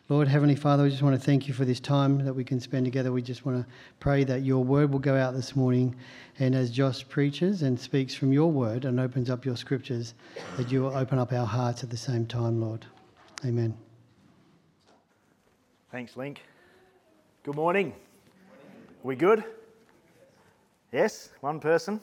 Lord, Heavenly Father, we just want to thank you for this time that we can spend together. We just want to pray that your word will go out this morning, and as Josh preaches and speaks from your word and opens up your scriptures, that you will open up our hearts at the same time, Lord. Amen. Thanks, Link. Good morning. We good? Yes? One person?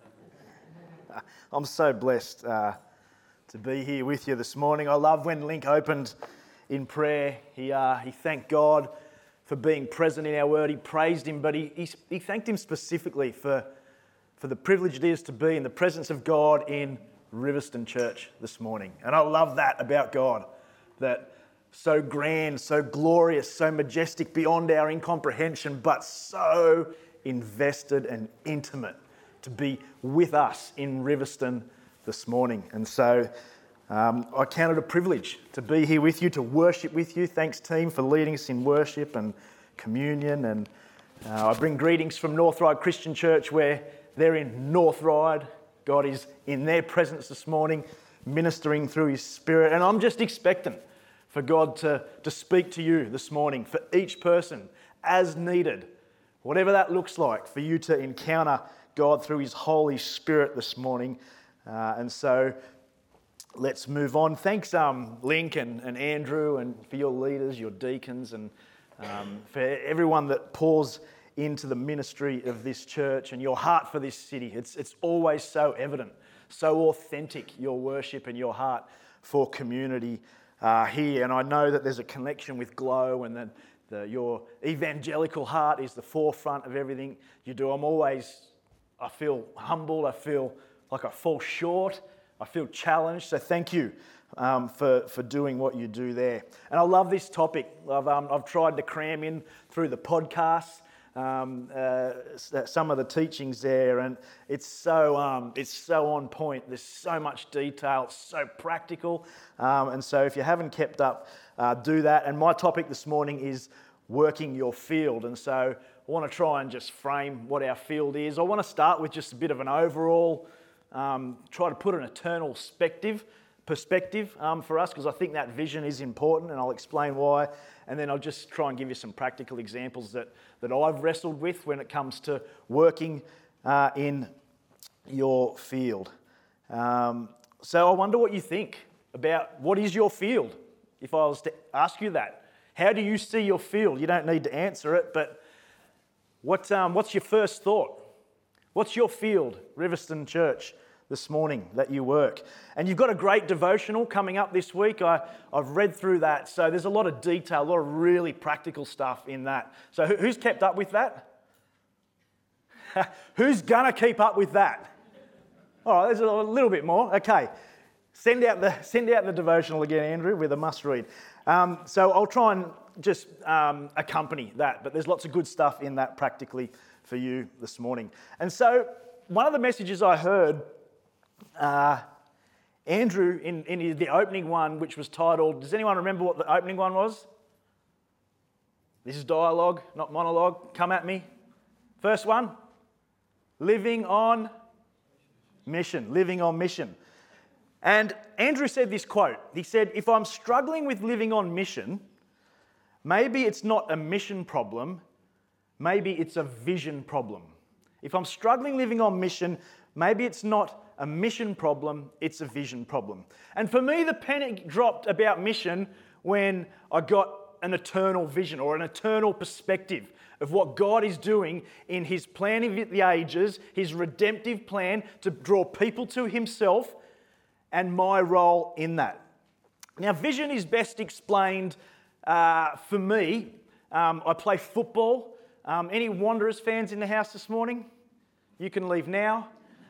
I'm so blessed to be here with you this morning. I love when Link opened in prayer. He thanked God for being present in our word. He praised him, but he thanked him specifically for the privilege it is to be in the presence of God in Riverstone Church this morning. And I love that about God, that so grand, so glorious, so majestic beyond our incomprehension, but so invested and intimate to be with us in Riverstone this morning. And so I count it a privilege to be here with you, to worship with you. Thanks, team, for leading us in worship and communion. And I bring greetings from North Ryde Christian Church, where they're in North Ryde. God is in their presence this morning, ministering through his Spirit. And I'm just expectant for God to speak to you this morning, for each person as needed, whatever that looks like, for you to encounter God through his Holy Spirit this morning. And so let's move on. Thanks, Link and Andrew, and for your leaders, your deacons, and for everyone that pours into the ministry of this church and your heart for this city. It's always so evident, so authentic, your worship and your heart for community here. And I know that there's a connection with Glow, and that your evangelical heart is the forefront of everything you do. I feel humbled. I feel like I fall short. I feel challenged. So thank you for doing what you do there. And I love this topic. I've tried to cram in through the podcast some of the teachings there, and it's so on point. There's so much detail, so practical. And so if you haven't kept up, do that. And my topic this morning is working your field. And so I want to try and just frame what our field is. I want to start with just a bit of an overall, try to put an eternal perspective for us, because I think that vision is important, and I'll explain why. And then I'll just try and give you some practical examples that I've wrestled with when it comes to working in your field. So I wonder what you think about what is your field. If I was to ask you that, how do you see your field? You don't need to answer it, but what's your first thought? What's your field, Riverstone Church, this morning that you work? And you've got a great devotional coming up this week. I've read through that, so there's a lot of detail, a lot of really practical stuff in that. So who's kept up with that? Who's gonna keep up with that? All right, there's a little bit more. Okay, send out the devotional again, Andrew, with a must read. So I'll try and just accompany that, but there's lots of good stuff in that practically for you this morning. And so one of the messages I heard, Andrew, in the opening one, which was titled, does anyone remember what the opening one was? This is dialogue, not monologue. Come at me. First one, living on mission. Living on mission. And Andrew said this quote. He said, if I'm struggling with living on mission, maybe it's not a mission problem, maybe it's a vision problem. If I'm struggling living on mission, maybe it's not a mission problem, it's a vision problem. And for me, the penny dropped about mission when I got an eternal vision or an eternal perspective of what God is doing in his plan of the ages, his redemptive plan to draw people to himself, and my role in that. Now, vision is best explained for me. I play football. Any Wanderers fans in the house this morning? You can leave now.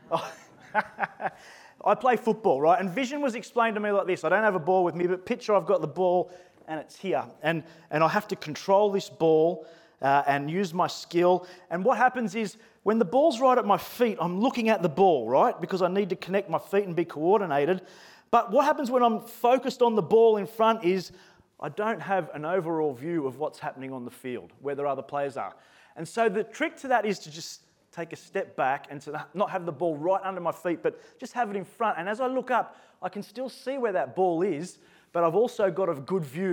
I play football, right? And vision was explained to me like this. I don't have a ball with me, but picture I've got the ball and it's here. And I have to control this ball and use my skill. And what happens is when the ball's right at my feet, I'm looking at the ball, right? Because I need to connect my feet and be coordinated. But what happens when I'm focused on the ball in front is I don't have an overall view of what's happening on the field, where the other players are. And so the trick to that is to just take a step back and to not have the ball right under my feet, but just have it in front. And as I look up, I can still see where that ball is, but I've also got a good view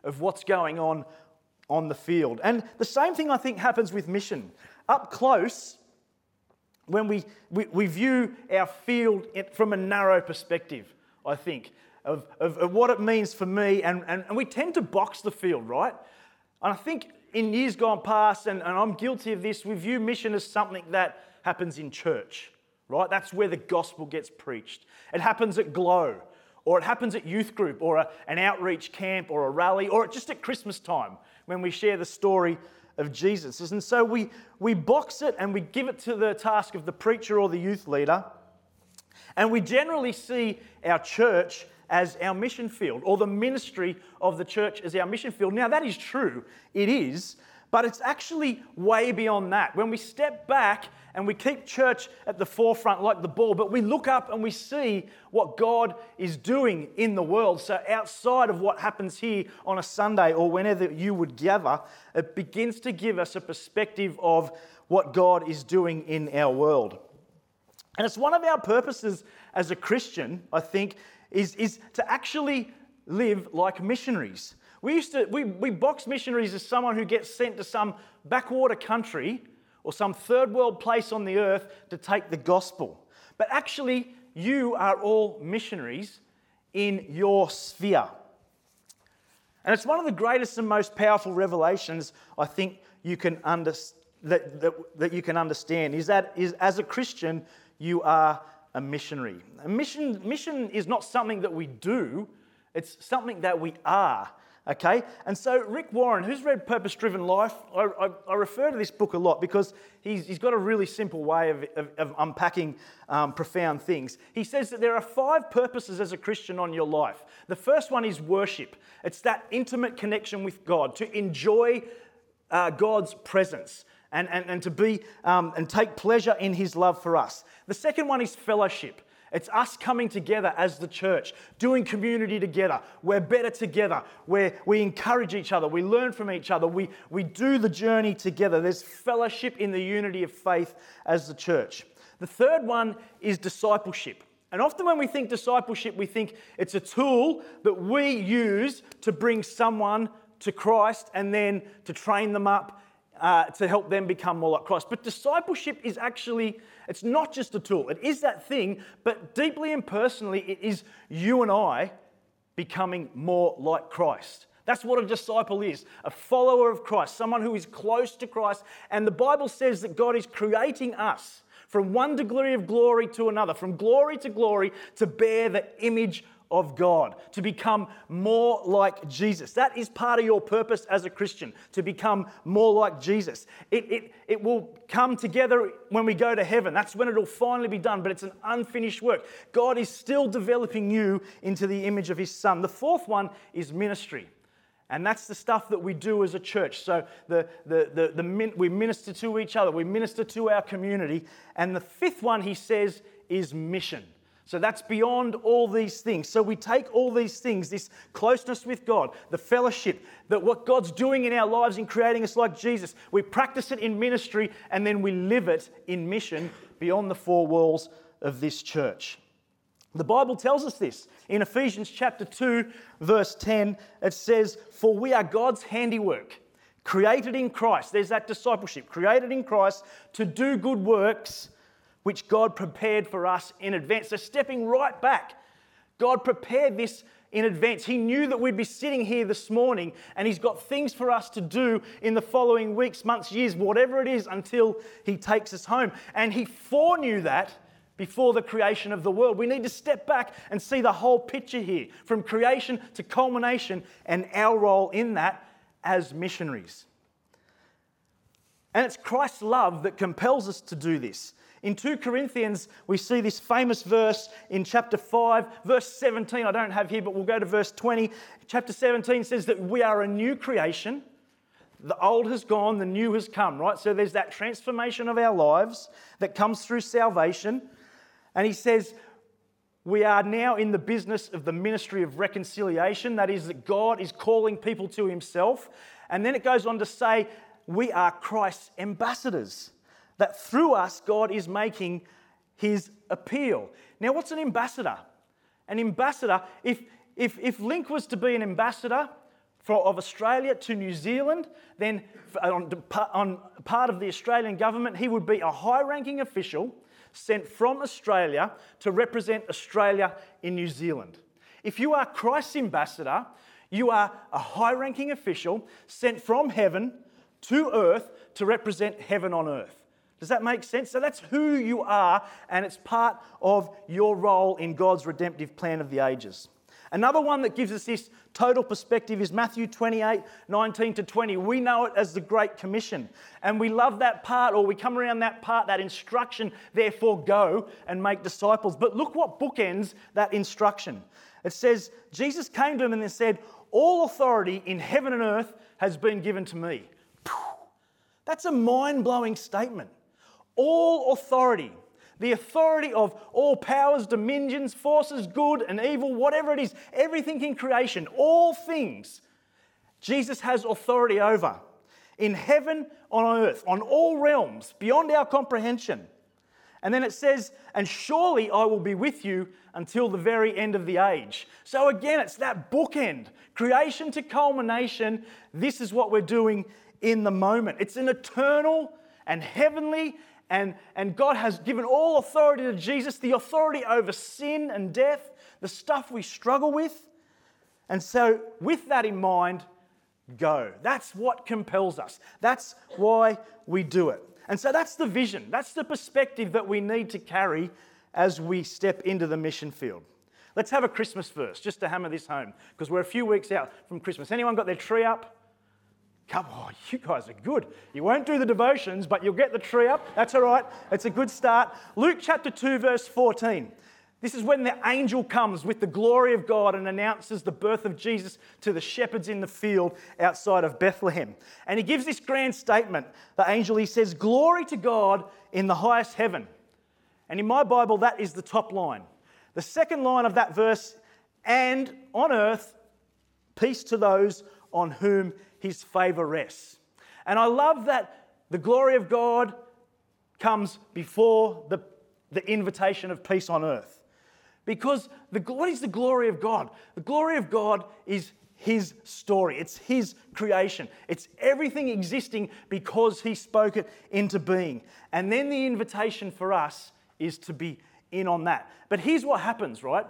of what's going on the field. And the same thing I think happens with mission. Up close, when we view our field from a narrow perspective, I think, of what it means for me, and we tend to box the field, right? And I think in years gone past, and I'm guilty of this, we view mission as something that happens in church, right? That's where the gospel gets preached. It happens at Glow, or it happens at youth group, or an outreach camp, or a rally, or just at Christmas time when we share the story of Jesus. And so we box it and we give it to the task of the preacher or the youth leader, and we generally see our church as our mission field, or the ministry of the church as our mission field. Now, that is true. It is. But it's actually way beyond that. When we step back and we keep church at the forefront like the ball, but we look up and we see what God is doing in the world. So outside of what happens here on a Sunday or whenever you would gather, it begins to give us a perspective of what God is doing in our world. And it's one of our purposes as a Christian, I think, is to actually live like missionaries. We box missionaries as someone who gets sent to some backwater country or some third world place on the earth to take the gospel. But actually, you are all missionaries in your sphere. And it's one of the greatest and most powerful revelations I think you can that you can understand is as a Christian, you are a missionary. A mission is not something that we do, it's something that we are. Okay, and so Rick Warren, who's read Purpose Driven Life, I refer to this book a lot because he's got a really simple way of unpacking profound things. He says that there are 5 purposes as a Christian on your life. The first one is worship. It's that intimate connection with God, to enjoy God's presence and to be and take pleasure in His love for us. The second one is fellowship. It's us coming together as the church, doing community together. We're better together. We encourage each other. We learn from each other. We do the journey together. There's fellowship in the unity of faith as the church. The third one is discipleship. And often when we think discipleship, we think it's a tool that we use to bring someone to Christ and then to train them up to help them become more like Christ. But discipleship is actually, it's not just a tool. It is that thing, but deeply and personally, it is you and I becoming more like Christ. That's what a disciple is, a follower of Christ, someone who is close to Christ. And the Bible says that God is creating us from one degree of glory to another, from glory to bear the image of God, to become more like Jesus. That is part of your purpose as a Christian, to become more like Jesus. It will come together when we go to heaven. That's when it will finally be done, but it's an unfinished work. God is still developing you into the image of His Son. The fourth one is ministry. And that's the stuff that we do as a church. So we minister to each other, we minister to our community. And the fifth one, he says, is mission. So that's beyond all these things. So we take all these things, this closeness with God, the fellowship, that what God's doing in our lives in creating us like Jesus, we practice it in ministry and then we live it in mission beyond the 4 walls of this church. The Bible tells us this. In Ephesians chapter 2, verse 10, it says, "For we are God's handiwork, created in Christ." There's that discipleship, created in Christ to do good works, which God prepared for us in advance. So stepping right back, God prepared this in advance. He knew that we'd be sitting here this morning, and He's got things for us to do in the following weeks, months, years, whatever it is, until He takes us home. And He foreknew that before the creation of the world. We need to step back and see the whole picture here, from creation to culmination, and our role in that as missionaries. And it's Christ's love that compels us to do this. In 2 Corinthians, we see this famous verse in chapter 5, verse 17, I don't have here, but we'll go to verse 20. Chapter 17 says that we are a new creation. The old has gone, the new has come, right? So there's that transformation of our lives that comes through salvation. And he says, we are now in the business of the ministry of reconciliation. That is, that God is calling people to Himself. And then it goes on to say, we are Christ's ambassadors. That through us, God is making His appeal. Now, what's an ambassador? An ambassador, if Link was to be an ambassador of Australia to New Zealand, then on part of the Australian government, he would be a high-ranking official sent from Australia to represent Australia in New Zealand. If you are Christ's ambassador, you are a high-ranking official sent from heaven to earth to represent heaven on earth. Does that make sense? So that's who you are, and it's part of your role in God's redemptive plan of the ages. Another one that gives us this total perspective is Matthew 28, 19 to 20. We know it as the Great Commission. And we love that part, or we come around that part, that instruction, therefore go and make disciples. But look what bookends that instruction. It says, Jesus came to them and said, all authority in heaven and earth has been given to me. That's a mind-blowing statement. All authority. The authority of all powers, dominions, forces, good and evil, whatever it is, everything in creation, all things, Jesus has authority over. In heaven, on earth, on all realms, beyond our comprehension. And then it says, and surely I will be with you until the very end of the age. So again, it's that bookend. Creation to culmination, this is what we're doing in the moment. It's an eternal and heavenly and God has given all authority to Jesus, the authority over sin and death, the stuff we struggle with. And so with that in mind, go. That's what compels us. That's why we do it. And so that's the vision. That's the perspective that we need to carry as we step into the mission field. Let's have a Christmas verse, just to hammer this home, because we're a few weeks out from Christmas. Anyone got their tree up? Come on, you guys are good. You won't do the devotions, but you'll get the tree up. That's all right. It's a good start. Luke chapter 2, verse 14. This is when the angel comes with the glory of God and announces the birth of Jesus to the shepherds in the field outside of Bethlehem. And he gives this grand statement. The angel, he says, glory to God in the highest heaven. And in my Bible, that is the top line. The second line of that verse, and on earth, peace to those on whom his favour rests. And I love that the glory of God comes before the invitation of peace on earth. Because what is the glory of God? The glory of God is his story. It's his creation. It's everything existing because he spoke it into being. And then the invitation for us is to be in on that. But here's what happens, right?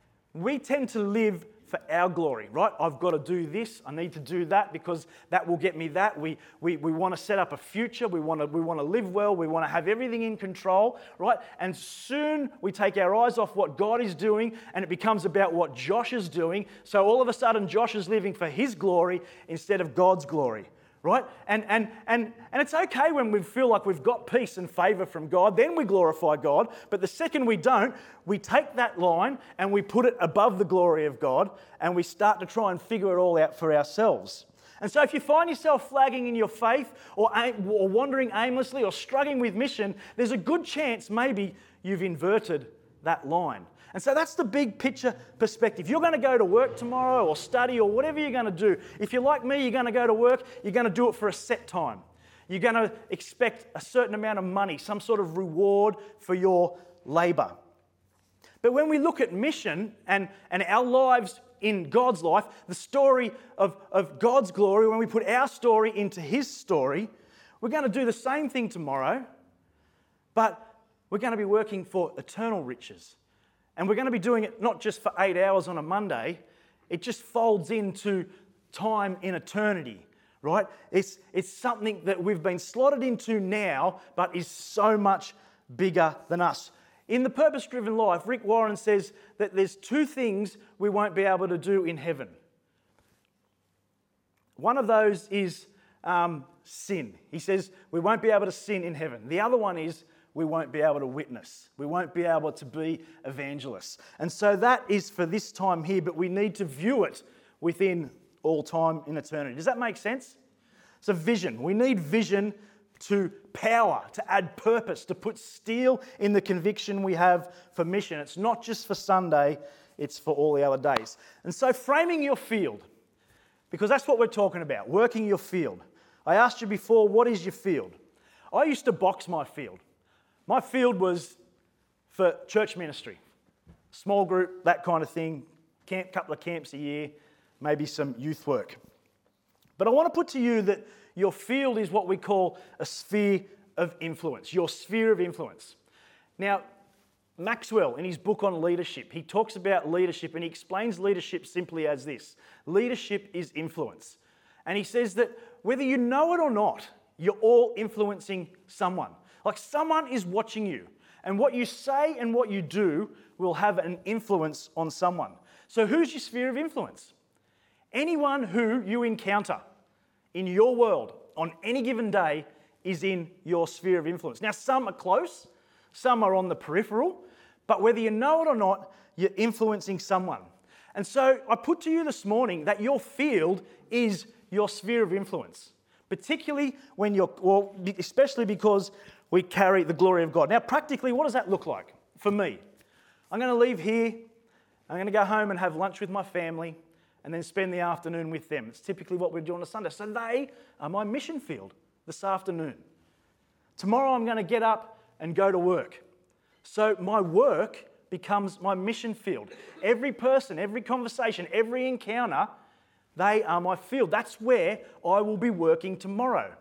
We tend to live for our glory, right? I've got to do this. I need to do that because that will get me that. We want to set up a future. We want to live well. We want to have everything in control, right? And soon we take our eyes off what God is doing and it becomes about what Josh is doing. So all of a sudden Josh is living for his glory instead of God's glory. Right? And it's okay when we feel like we've got peace and favour from God, then we glorify God. But the second we don't, we take that line and we put it above the glory of God and we start to try and figure it all out for ourselves. And so if you find yourself flagging in your faith or wandering aimlessly or struggling with mission, there's a good chance maybe you've inverted that line. And so that's the big picture perspective. You're going to go to work tomorrow or study or whatever you're going to do. If you're like me, you're going to go to work, you're going to do it for a set time. You're going to expect a certain amount of money, some sort of reward for your labour. But when we look at mission and our lives in God's life, the story of God's glory, when we put our story into his story, we're going to do the same thing tomorrow, but we're going to be working for eternal riches. And we're going to be doing it not just for 8 hours on a Monday. It just folds into time in eternity, right? It's something that we've been slotted into now, but is so much bigger than us. In The Purpose-Driven Life, Rick Warren says that there's 2 things we won't be able to do in heaven. One of those is sin. He says we won't be able to sin in heaven. The other one is we won't be able to witness. We won't be able to be evangelists. And so that is for this time here, but we need to view it within all time in eternity. Does that make sense? It's a vision. We need vision to power, to add purpose, to put steel in the conviction we have for mission. It's not just for Sunday, it's for all the other days. And so framing your field, because that's what we're talking about, working your field. I asked you before, what is your field? I used to box my field. My field was for church ministry, small group, that kind of thing, couple of camps a year, maybe some youth work. But I want to put to you that your field is what we call a sphere of influence, your sphere of influence. Now, Maxwell, in his book on leadership, he talks about leadership and he explains leadership simply as this. Leadership is influence. And he says that whether you know it or not, you're all influencing someone. Like someone is watching you. And what you say and what you do will have an influence on someone. So who's your sphere of influence? Anyone who you encounter in your world on any given day is in your sphere of influence. Now, some are close, some are on the peripheral, but whether you know it or not, you're influencing someone. And so I put to you this morning that your field is your sphere of influence, particularly when especially because we carry the glory of God. Now, practically, what does that look like for me? I'm going to leave here, I'm going to go home and have lunch with my family, and then spend the afternoon with them. It's typically what we do on a Sunday. So they are my mission field this afternoon. Tomorrow I'm going to get up and go to work. So my work becomes my mission field. Every person, every conversation, every encounter, they are my field. That's where I will be working tomorrow.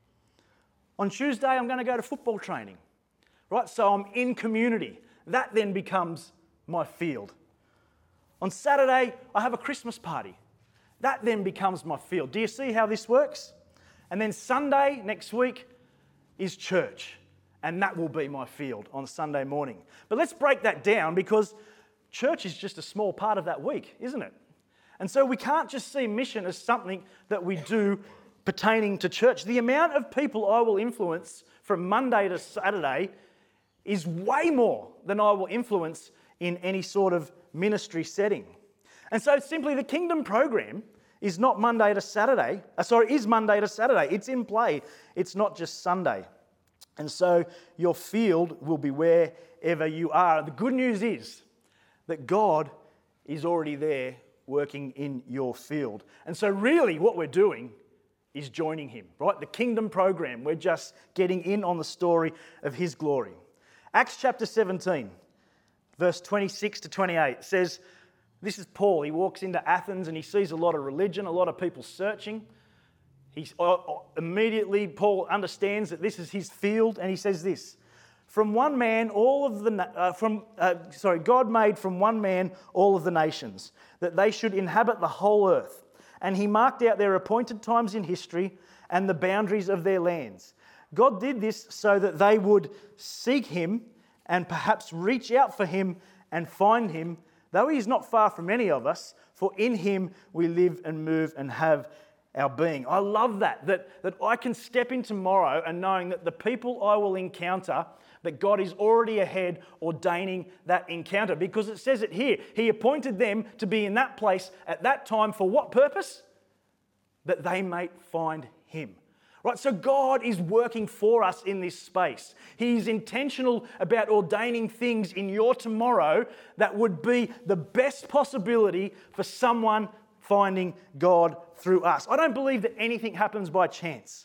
On Tuesday, I'm going to go to football training, right? So I'm in community. That then becomes my field. On Saturday, I have a Christmas party. That then becomes my field. Do you see how this works? And then Sunday, next week, is church. And that will be my field on Sunday morning. But let's break that down because church is just a small part of that week, isn't it? And so we can't just see mission as something that we do pertaining to church. The amount of people I will influence from Monday to Saturday is way more than I will influence in any sort of ministry setting. And so simply the Kingdom program is not Monday to Saturday. Is Monday to Saturday. It's in play. It's not just Sunday. And so your field will be wherever you are. The good news is that God is already there working in your field. And so really what we're doing is joining him, right? The Kingdom program, we're just getting in on the story of his glory. Acts chapter 17, verse 26 to 28 says, this is Paul. He walks into Athens and he sees a lot of religion, a lot of people searching. Immediately, Paul understands that this is his field, and he says this: "From one man, God made from one man all of the nations, that they should inhabit the whole earth. And he marked out their appointed times in history and the boundaries of their lands. God did this so that they would seek him and perhaps reach out for him and find him, though he is not far from any of us, for in him we live and move and have our being." I love that I can step in tomorrow and knowing that the people I will encounter, that God is already ahead ordaining that encounter, because it says it here. He appointed them to be in that place at that time for what purpose? That they might find him. Right, so God is working for us in this space. He's intentional about ordaining things in your tomorrow that would be the best possibility for someone finding God through us. I don't believe that anything happens by chance.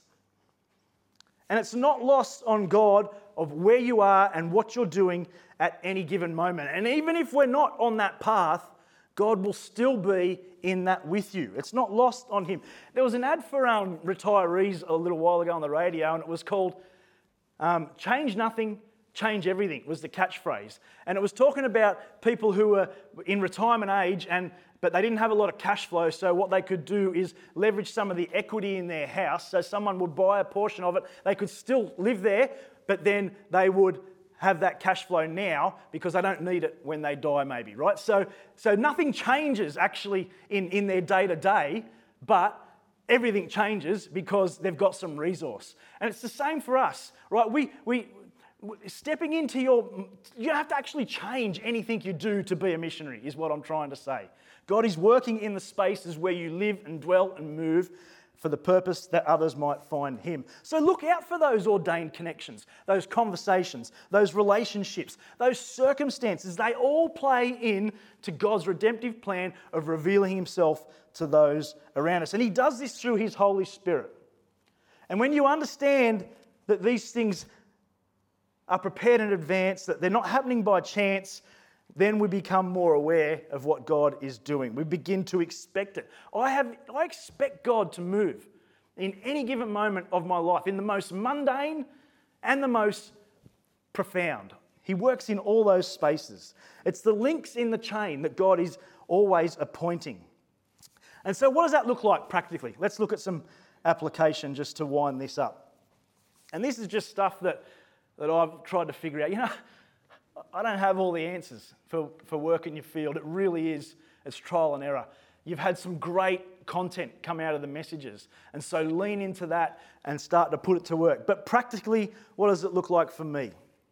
And it's not lost on God of where you are and what you're doing at any given moment. And even if we're not on that path, God will still be in that with you. It's not lost on him. There was an ad for retirees a little while ago on the radio, and it was called "Change Nothing, Change Everything" was the catchphrase. And it was talking about people who were in retirement age, but they didn't have a lot of cash flow, so what they could do is leverage some of the equity in their house, so someone would buy a portion of it. They could still live there, but then they would have that cash flow now because they don't need it when they die maybe, right? So nothing changes actually in their day-to-day, but everything changes because they've got some resource. And it's the same for us, right? We stepping into you don't have to actually change anything you do to be a missionary, is what I'm trying to say. God is working in the spaces where you live and dwell and move for the purpose that others might find him. So look out for those ordained connections, those conversations, those relationships, those circumstances. They all play in to God's redemptive plan of revealing himself to those around us. And he does this through his Holy Spirit. And when you understand that these things are prepared in advance, that they're not happening by chance, then we become more aware of what God is doing. We begin to expect it. I expect God to move in any given moment of my life, in the most mundane and the most profound. He works in all those spaces. It's the links in the chain that God is always appointing. And so what does that look like practically? Let's look at some application just to wind this up. And this is just stuff that I've tried to figure out. You know, I don't have all the answers for work in your field. It really is, it's trial and error. You've had some great content come out of the messages. And so lean into that and start to put it to work. But practically, what does it look like for me?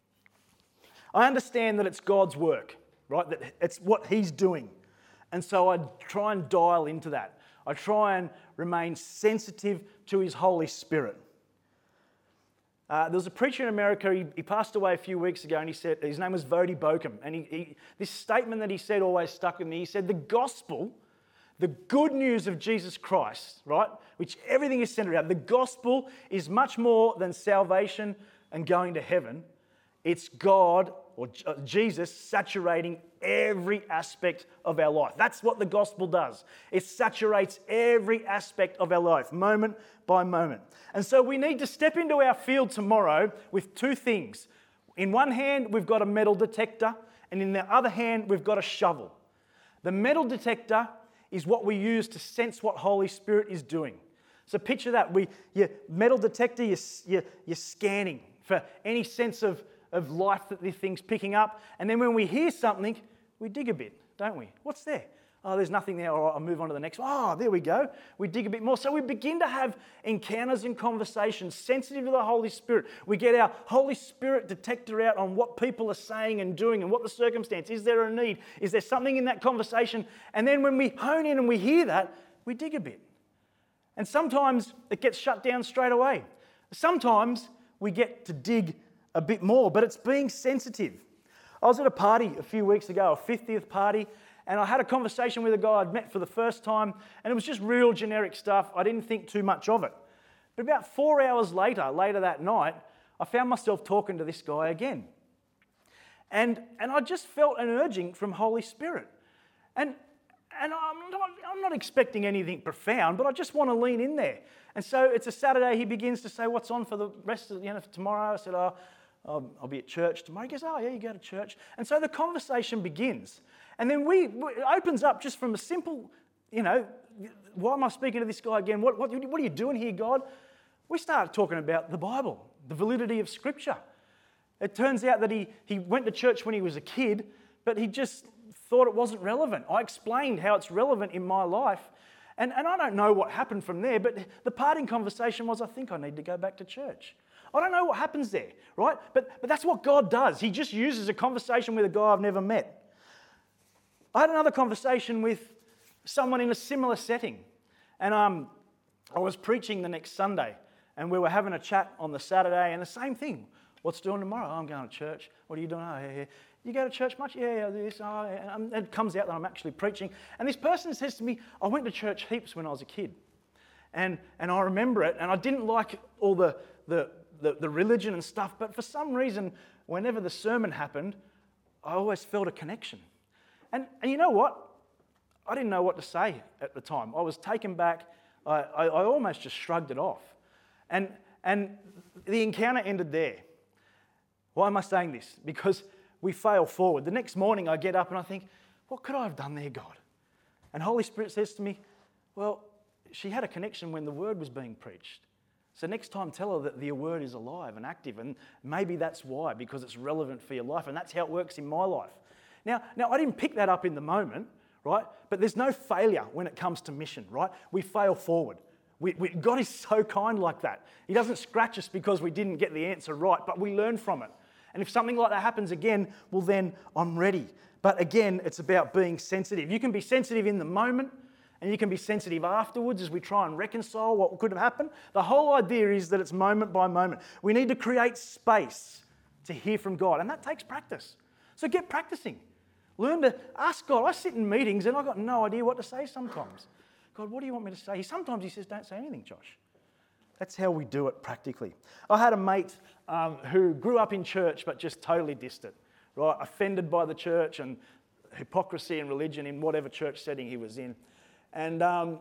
I understand that it's God's work, right? That it's what He's doing. And so I try and dial into that. I try and remain sensitive to His Holy Spirit. There was a preacher in America, he passed away a few weeks ago, and he said, his name was Vodi Bokum, and this statement that he said always stuck with me. He said, the gospel, the good news of Jesus Christ, right, which everything is centered around, the gospel is much more than salvation and going to heaven. It's God or Jesus saturating every aspect of our life. That's what the gospel does. It saturates every aspect of our life, moment by moment. And so we need to step into our field tomorrow with two things. In one hand, we've got a metal detector, and in the other hand, we've got a shovel. The metal detector is what we use to sense what Holy Spirit is doing. So picture that. Your metal detector, you're scanning for any sense of life that the thing's picking up. And then when we hear something, we dig a bit, don't we? What's there? Oh, there's nothing there. All right, I'll move on to the next one. Oh, there we go. We dig a bit more. So we begin to have encounters and conversations sensitive to the Holy Spirit. We get our Holy Spirit detector out on what people are saying and doing and what the circumstance. Is there a need? Is there something in that conversation? And then when we hone in and we hear that, we dig a bit. And sometimes it gets shut down straight away. Sometimes we get to dig a bit more, but it's being sensitive. I was at a party a few weeks ago, a 50th party, and I had a conversation with a guy I'd met for the first time, and it was just real generic stuff. I didn't think too much of it. But about 4 hours later that night, I found myself talking to this guy again. And I just felt an urging from Holy Spirit. And I'm not expecting anything profound, but I just want to lean in there. And so it's a Saturday, he begins to say, what's on for the rest of for tomorrow? I said, I'll be at church tomorrow. He goes, oh yeah, you go to church. And so the conversation begins. And then it opens up just from a simple, why am I speaking to this guy again? What are you doing here, God? We started talking about the Bible, the validity of Scripture. It turns out that he went to church when he was a kid, but he just thought it wasn't relevant. I explained how it's relevant in my life. And I don't know what happened from there, but the parting conversation was, I think I need to go back to church. I don't know what happens there, right? But that's what God does. He just uses a conversation with a guy I've never met. I had another conversation with someone in a similar setting. And I was preaching the next Sunday, and we were having a chat on the Saturday, and the same thing. What's doing tomorrow? Oh, I'm going to church. What are you doing? Oh, yeah. You go to church much? Yeah, this. Oh, yeah. And it comes out that I'm actually preaching. And this person says to me, I went to church heaps when I was a kid. And I remember it, and I didn't like all the religion and stuff, but for some reason, whenever the sermon happened, I always felt a connection. And you know what? I didn't know what to say at the time. I was taken back. I almost just shrugged it off. And the encounter ended there. Why am I saying this? Because we fail forward. The next morning I get up and I think, what could I have done there, God? And Holy Spirit says to me, well, she had a connection when the word was being preached. So next time tell her that the word is alive and active, and maybe that's why, because it's relevant for your life, and that's how it works in my life. Now I didn't pick that up in the moment, right? But there's no failure when it comes to mission, right? We fail forward. God is so kind like that. He doesn't scratch us because we didn't get the answer right, but we learn from it. And if something like that happens again, well then I'm ready. But again, it's about being sensitive. You can be sensitive in the moment, and you can be sensitive afterwards as we try and reconcile what could have happened. The whole idea is that it's moment by moment. We need to create space to hear from God, and that takes practice. So get practicing. Learn to ask God. I sit in meetings and I've got no idea what to say sometimes. God, what do you want me to say? Sometimes he says, don't say anything, Josh. That's how we do it practically. I had a mate who grew up in church but just totally dissed it, right? Offended by the church and hypocrisy and religion in whatever church setting he was in. And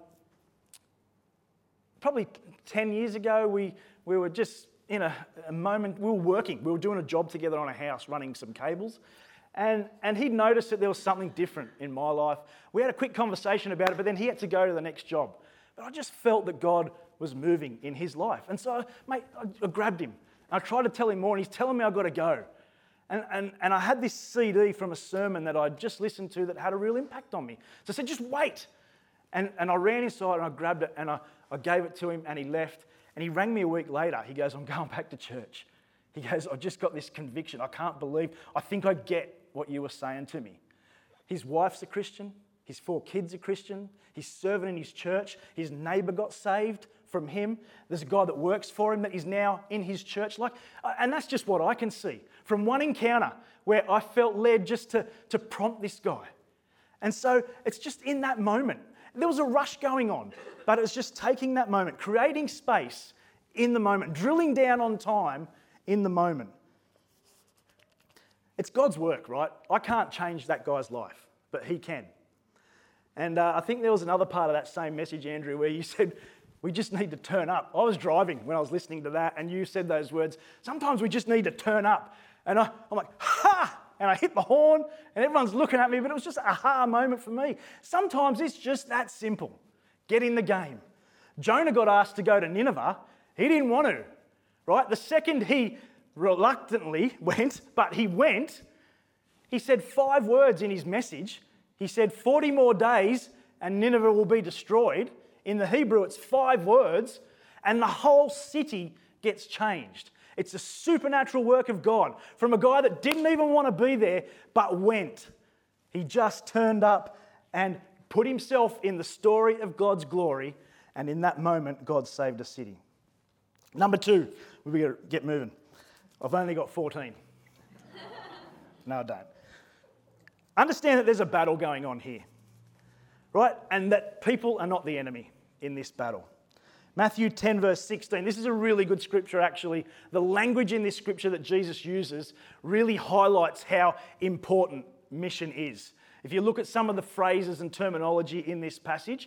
probably 10 years ago, we were just in a moment, we were doing a job together on a house, running some cables. And he'd noticed that there was something different in my life. We had a quick conversation about it, but then he had to go to the next job. But I just felt that God was moving in his life. And so, mate, I grabbed him. I tried to tell him more, and he's telling me I've got to go. And I had this CD from a sermon that I'd just listened to that had a real impact on me. So I said, just wait. And I ran inside and I grabbed it and I gave it to him and he left. And he rang me a week later. He goes, I'm going back to church. He goes, I just got this conviction. I think I get what you were saying to me. His wife's a Christian. His 4 kids are Christian. He's serving in his church. His neighbour got saved from him. There's a guy that works for him that is now in his church. And that's just what I can see from one encounter where I felt led just to prompt this guy. And so it's just in that moment. There was a rush going on, but it was just taking that moment, creating space in the moment, drilling down on time in the moment. It's God's work, right? I can't change that guy's life, but he can. And I think there was another part of that same message, Andrew, where you said, we just need to turn up. I was driving when I was listening to that, and you said those words. Sometimes we just need to turn up. And I'm like, ha! And I hit the horn, and everyone's looking at me, but it was just an aha moment for me. Sometimes it's just that simple. Get in the game. Jonah got asked to go to Nineveh. He didn't want to, right? The second he reluctantly went, but he went, he said 5 words in his message. He said 40 more days and Nineveh will be destroyed. In the Hebrew, it's 5 words, and the whole city gets changed. It's a supernatural work of God from a guy that didn't even want to be there, but went. He just turned up and put himself in the story of God's glory, and in that moment, God saved a city. Number 2, we've got to get moving. I've only got 14. No, I don't. Understand that there's a battle going on here, right? And that people are not the enemy in this battle. Matthew 10 verse 16, this is a really good scripture actually. The language in this scripture that Jesus uses really highlights how important mission is. If you look at some of the phrases and terminology in this passage,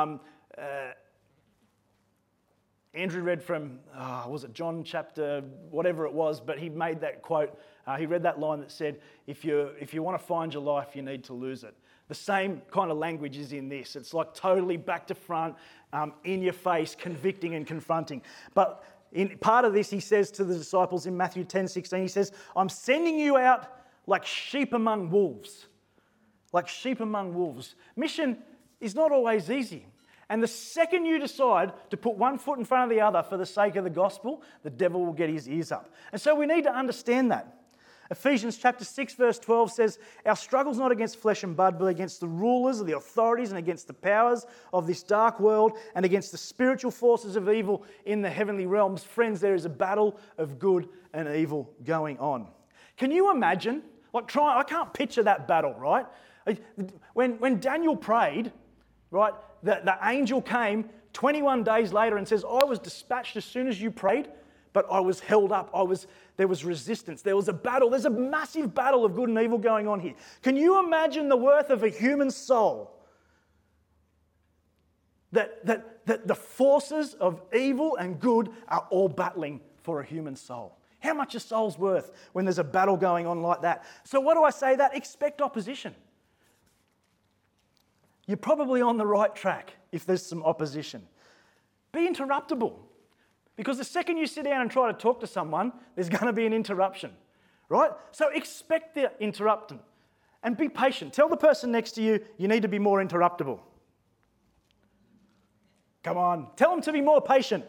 Andrew read from, was it John chapter, whatever it was, but he made that quote, he read that line that said, if you want to find your life, you need to lose it. The same kind of language is in this. It's like totally back to front, in your face, convicting and confronting. But in part of this, he says to the disciples in Matthew 10:16, he says, I'm sending you out like sheep among wolves. Like sheep among wolves. Mission is not always easy. And the second you decide to put one foot in front of the other for the sake of the gospel, the devil will get his ears up. And so we need to understand that. Ephesians chapter 6 verse 12 says, our struggle's not against flesh and blood, but against the rulers of the authorities and against the powers of this dark world and against the spiritual forces of evil in the heavenly realms. Friends, there is a battle of good and evil going on. Can you imagine? I can't picture that battle, right? When Daniel prayed, right, the angel came 21 days later and says, I was dispatched as soon as you prayed, but I was held up. There was resistance. There was a battle. There's a massive battle of good and evil going on here. Can you imagine the worth of a human soul? That the forces of evil and good are all battling for a human soul. How much a soul's worth when there's a battle going on like that? So what do I say that? Expect opposition. You're probably on the right track if there's some opposition. Be interruptible. Because the second you sit down and try to talk to someone, there's going to be an interruption, right? So expect the interruption and be patient. Tell the person next to you, you need to be more interruptible. Come on, tell them to be more patient.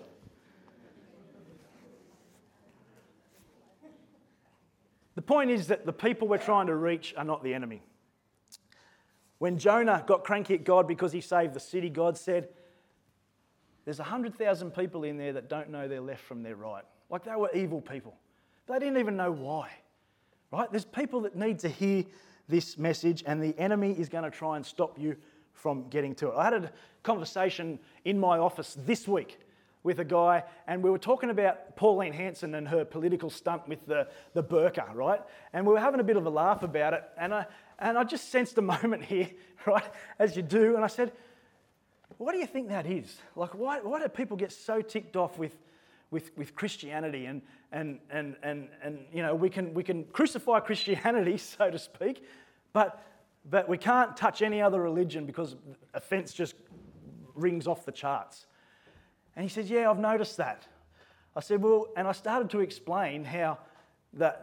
The point is that the people we're trying to reach are not the enemy. When Jonah got cranky at God because he saved the city, God said, there's 100,000 people in there that don't know their left from their right. Like they were evil people. They didn't even know why, right? There's people that need to hear this message and the enemy is going to try and stop you from getting to it. I had a conversation in my office this week with a guy, and we were talking about Pauline Hanson and her political stunt with the burqa, right? And we were having a bit of a laugh about it, and I just sensed a moment here, right, as you do, and I said, what do you think that is? Like, why do people get so ticked off with Christianity? And you know, we can crucify Christianity, so to speak, but we can't touch any other religion because offence just rings off the charts. And he said, yeah, I've noticed that. I said, well, and I started to explain how the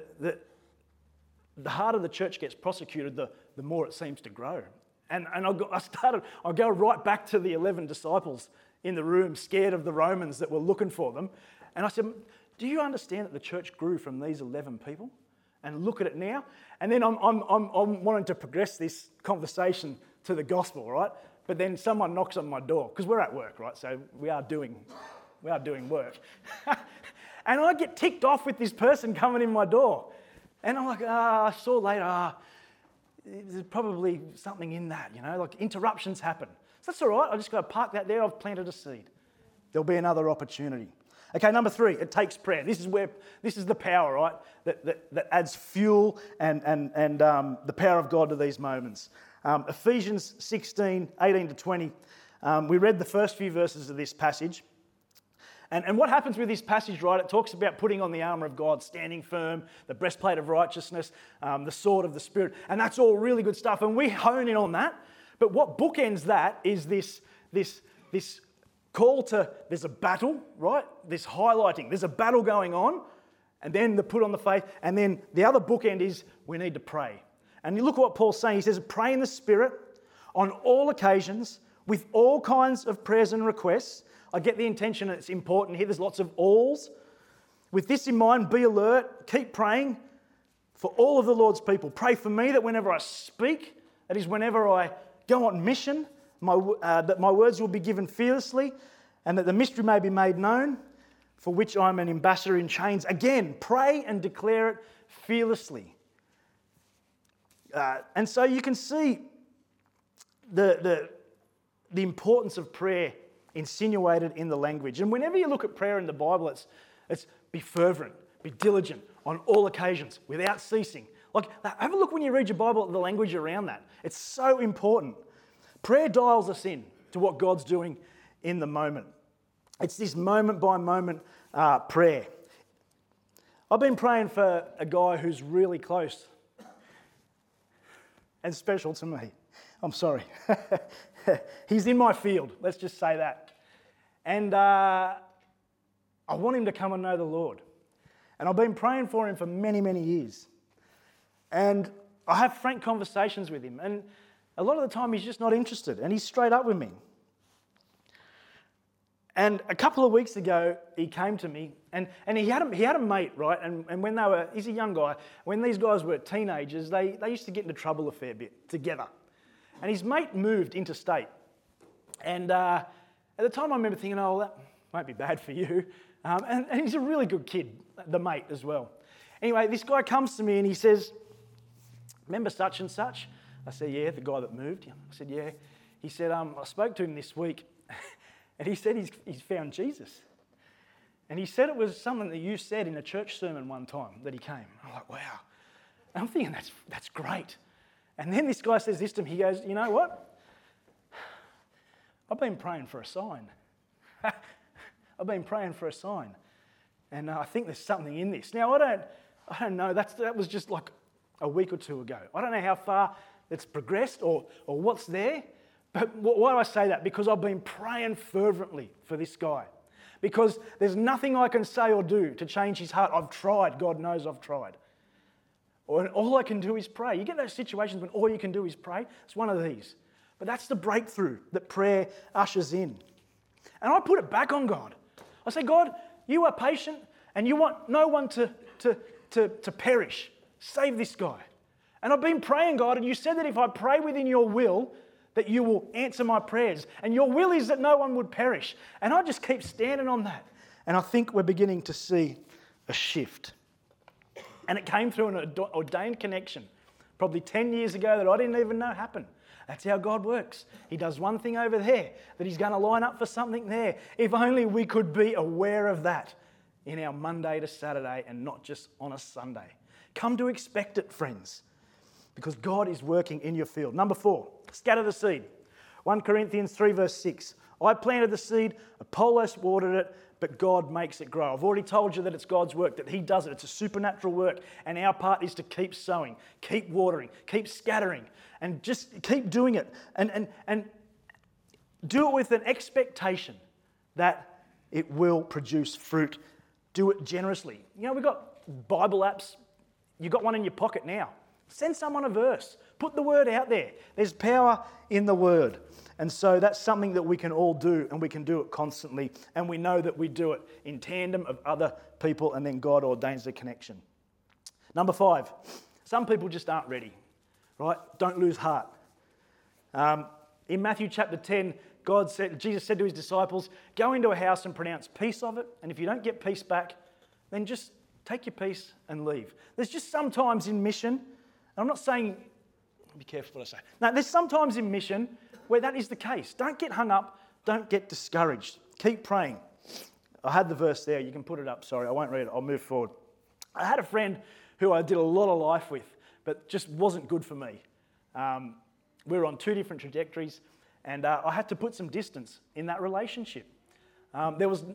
harder the church gets prosecuted, the more it seems to grow. And I go right back to the 11 disciples in the room, scared of the Romans that were looking for them. And I said, do you understand that the church grew from these 11 people? And look at it now. And then I'm wanting to progress this conversation to the gospel, right? But then someone knocks on my door, because we're at work, right? So we are doing work. And I get ticked off with this person coming in my door. And I'm like, I saw later, there's probably something in that, you know, like interruptions happen. So that's all right, I just got to park that there, I've planted a seed. There'll be another opportunity. Okay, number 3, it takes prayer. This is the power, right, that adds fuel and the power of God to these moments. Ephesians 16, 18 to 20. We read the first few verses of this passage. And what happens with this passage, right, it talks about putting on the armour of God, standing firm, the breastplate of righteousness, the sword of the Spirit. And that's all really good stuff. And we hone in on that. But what bookends that is this call to, there's a battle, right? This highlighting, there's a battle going on. And then the put on the faith. And then the other bookend is we need to pray. And you look at what Paul's saying. He says, pray in the Spirit on all occasions with all kinds of prayers and requests. I get the intention, and it's important here. There's lots of alls. With this in mind, be alert. Keep praying for all of the Lord's people. Pray for me that whenever I speak, that is whenever I go on mission, that my words will be given fearlessly and that the mystery may be made known, for which I'm an ambassador in chains. Again, pray and declare it fearlessly. And so you can see the importance of prayer insinuated in the language. And whenever you look at prayer in the Bible, it's be fervent, be diligent on all occasions, without ceasing. Like, have a look when you read your Bible at the language around that. It's so important. Prayer dials us in to what God's doing in the moment. It's this moment-by-moment prayer. I've been praying for a guy who's really close and special to me. I'm sorry. He's in my field, let's just say that. And I want him to come and know the Lord. And I've been praying for him for many, many years. And I have frank conversations with him. And a lot of the time he's just not interested. And he's straight up with me. And a couple of weeks ago, he came to me, and he had a mate, right? And when he's a young guy, when these guys were teenagers, they used to get into trouble a fair bit together. And his mate moved interstate. And at the time I remember thinking, oh, that might be bad for you. And he's a really good kid, the mate as well. Anyway, this guy comes to me and he says, remember such and such? I said, yeah, the guy that moved. I said, yeah. He said, I spoke to him this week. And he said he's found Jesus. And he said it was something that you said in a church sermon one time that he came. I'm like, wow. And I'm thinking, that's great. And then this guy says this to me. He goes, you know what? I've been praying for a sign. I've been praying for a sign. And I think there's something in this. Now, I don't know. That was just like a week or two ago. I don't know how far it's progressed or what's there. But why do I say that? Because I've been praying fervently for this guy. Because there's nothing I can say or do to change his heart. I've tried. God knows I've tried. And all I can do is pray. You get those situations when all you can do is pray. It's one of these. But that's the breakthrough that prayer ushers in. And I put it back on God. I say, God, you are patient and you want no one to perish. Save this guy. And I've been praying, God, and you said that if I pray within your will, that you will answer my prayers. And your will is that no one would perish. And I just keep standing on that. And I think we're beginning to see a shift. And it came through an ordained connection, probably 10 years ago, that I didn't even know happened. That's how God works. He does one thing over there, that he's going to line up for something there. If only we could be aware of that in our Monday to Saturday and not just on a Sunday. Come to expect it, friends, because God is working in your field. Number 4, scatter the seed. 1 Corinthians 3 verse 6. I planted the seed, Apollos watered it, but God makes it grow. I've already told you that it's God's work, that he does it. It's a supernatural work, and our part is to keep sowing, keep watering, keep scattering, and just keep doing it. And do it with an expectation that it will produce fruit. Do it generously. You know, we've got Bible apps. You've got one in your pocket now. Send someone a verse. Put the word out there. There's power in the word. And so that's something that we can all do, and we can do it constantly. And we know that we do it in tandem of other people, and then God ordains the connection. Number 5, some people just aren't ready, right? Don't lose heart. In Matthew chapter 10, Jesus said to his disciples, go into a house and pronounce peace of it. And if you don't get peace back, then just take your peace and leave. There's just sometimes in mission, and I'm not saying, be careful what I say. No, there's sometimes in mission where that is the case. Don't get hung up. Don't get discouraged. Keep praying. I had the verse there. You can put it up. Sorry, I won't read it. I'll move forward. I had a friend who I did a lot of life with, but just wasn't good for me. We were on 2 different trajectories, and I had to put some distance in that relationship. I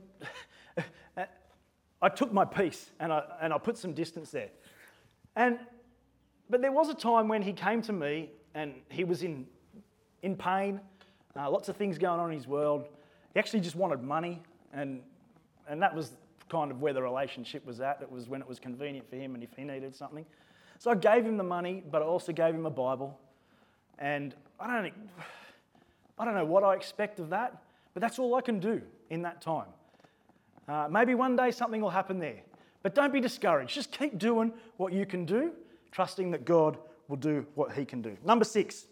took my peace and I put some distance there. But there was a time when he came to me and he was in pain, lots of things going on in his world. He actually just wanted money, and that was kind of where the relationship was at. It was when it was convenient for him and if he needed something. So I gave him the money, but I also gave him a Bible. And I don't know what I expect of that, but that's all I can do in that time. Maybe one day something will happen there. But don't be discouraged. Just keep doing what you can do, trusting that God will do what he can do. Number 6,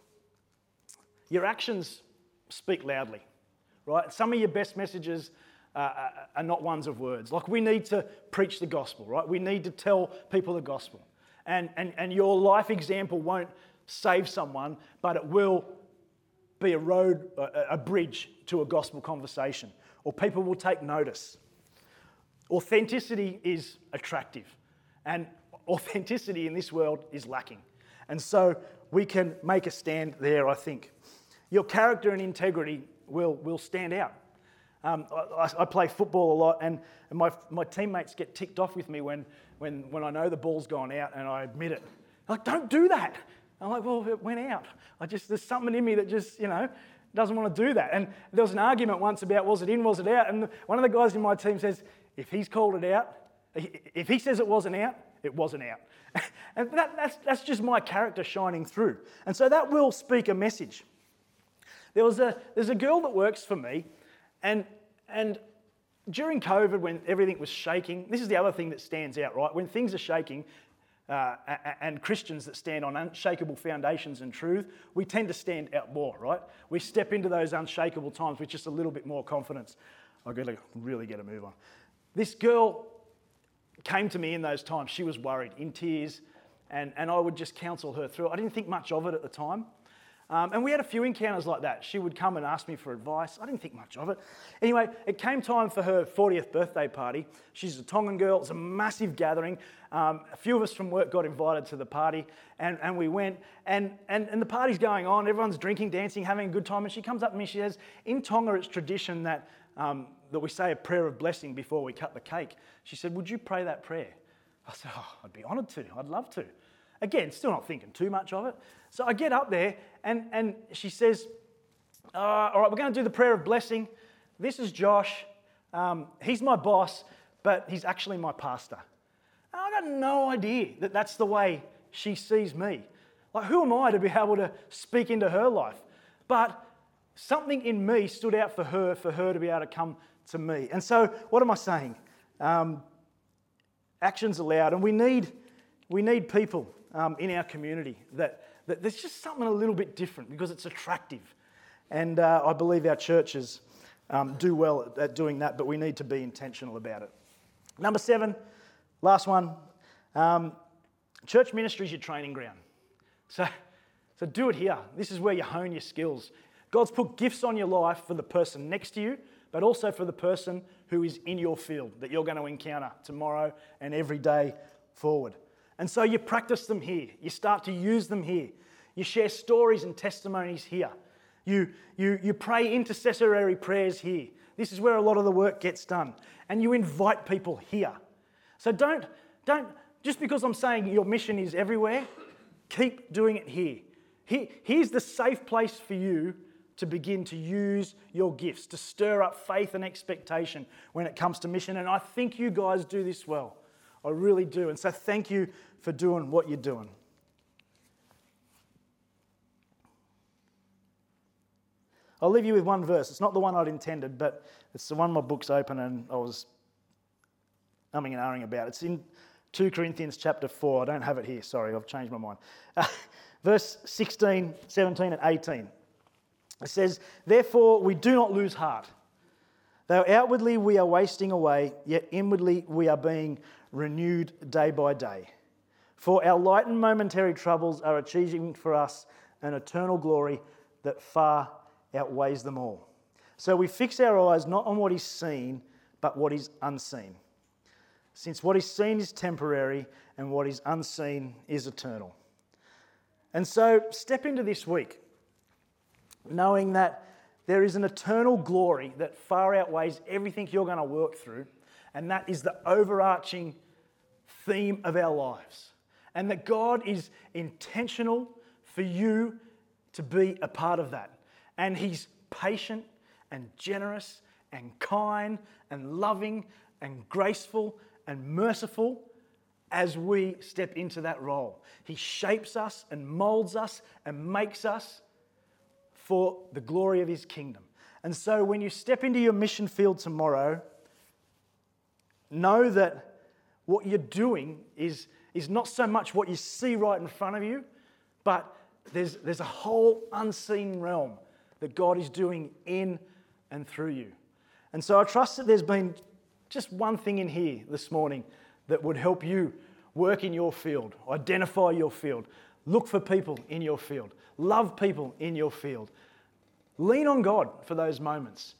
your actions speak loudly, right? Some of your best messages are not ones of words. Like, we need to preach the gospel, right? We need to tell people the gospel. And your life example won't save someone, but it will be a bridge to a gospel conversation, or people will take notice. Authenticity is attractive, and authenticity in this world is lacking. And so we can make a stand there, I think. Your character and integrity will stand out. I play football a lot, and my teammates get ticked off with me when I know the ball's gone out and I admit it. They're like, don't do that. I'm like, well, it went out. There's something in me that just, doesn't want to do that. And there was an argument once about, was it in, was it out? And one of the guys in my team says, if he's called it out, if he says it wasn't out, it wasn't out. And that's just my character shining through. And so that will speak a message. There's a girl that works for me, and during COVID, when everything was shaking, this is the other thing that stands out, right? When things are shaking, and Christians that stand on unshakable foundations and truth, we tend to stand out more, right? We step into those unshakable times with just a little bit more confidence. I've got to really get a move on. This girl came to me in those times. She was worried, in tears, and I would just counsel her through it. I didn't think much of it at the time. And we had a few encounters like that. She would come and ask me for advice. I didn't think much of it. Anyway, it came time for her 40th birthday party. She's a Tongan girl. It's a massive gathering. A few of us from work got invited to the party, and we went. And the party's going on. Everyone's drinking, dancing, having a good time. And she comes up to me and she says, in Tonga, it's tradition that we say a prayer of blessing before we cut the cake. She said, would you pray that prayer? I said, I'd be honoured to. I'd love to. Again, still not thinking too much of it. So I get up there and she says, all right, we're going to do the prayer of blessing. This is Josh. He's my boss, but he's actually my pastor. And I got no idea that that's the way she sees me. Like, who am I to be able to speak into her life? But something in me stood out for her to be able to come to me. And so what am I saying? Actions are loud, and we need people in our community that there's just something a little bit different because it's attractive. And I believe our churches do well at doing that, but we need to be intentional about it. Number 7, last one. Church ministry is your training ground. So So do it here. This is where you hone your skills. God's put gifts on your life for the person next to you, but also for the person who is in your field that you're going to encounter tomorrow and every day forward. And so you practice them here. You start to use them here. You share stories and testimonies here. You pray intercessory prayers here. This is where a lot of the work gets done. And you invite people here. So don't just because I'm saying your mission is everywhere, keep doing it here. Here's the safe place for you to begin to use your gifts, to stir up faith and expectation when it comes to mission. And I think you guys do this well. I really do. And so thank you for doing what you're doing. I'll leave you with one verse. It's not the one I'd intended, but it's the one my book's open and I was umming and ahhing about. It's in 2 Corinthians chapter 4. I don't have it here. Sorry, I've changed my mind. Verse 16, 17 and 18. It says, "Therefore we do not lose heart. Though outwardly we are wasting away, yet inwardly we are being renewed day by day. For our light and momentary troubles are achieving for us an eternal glory that far outweighs them all. So we fix our eyes not on what is seen, but what is unseen. Since what is seen is temporary and what is unseen is eternal." And so step into this week knowing that there is an eternal glory that far outweighs everything you're going to work through, and that is the overarching theme of our lives. And that God is intentional for you to be a part of that. And He's patient and generous and kind and loving and graceful and merciful as we step into that role. He shapes us and molds us and makes us for the glory of His kingdom. And so when you step into your mission field tomorrow, know that what you're doing is not so much what you see right in front of you, but there's a whole unseen realm that God is doing in and through you. And so I trust that there's been just one thing in here this morning that would help you work in your field, identify your field, look for people in your field, love people in your field. Lean on God for those moments.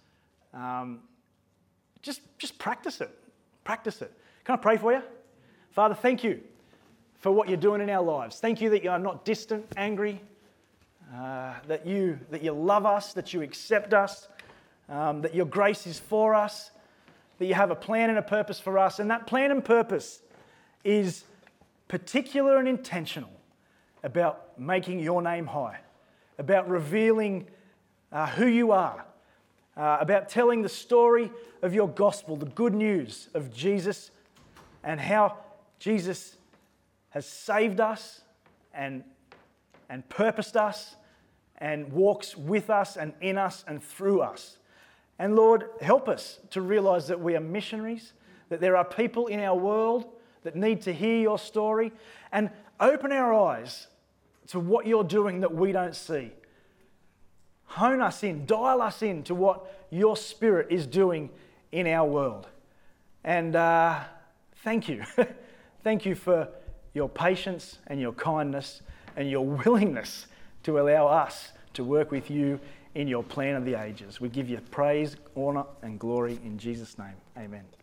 Just practice it. Practice it. Can I pray for you? Father, thank you for what you're doing in our lives. Thank you that you are not distant, angry, that you love us, that you accept us, that your grace is for us, that you have a plan and a purpose for us. And that plan and purpose is particular and intentional about making your name high, about revealing who you are, about telling the story of your gospel, the good news of Jesus, and how Jesus has saved us and purposed us and walks with us and in us and through us. And Lord, help us to realise that we are missionaries, that there are people in our world that need to hear your story, and open our eyes to what you're doing that we don't see. Hone us in, dial us in to what your Spirit is doing in our world. And thank you. Thank you for your patience and your kindness and your willingness to allow us to work with you in your plan of the ages. We give you praise, honour and glory in Jesus' name. Amen.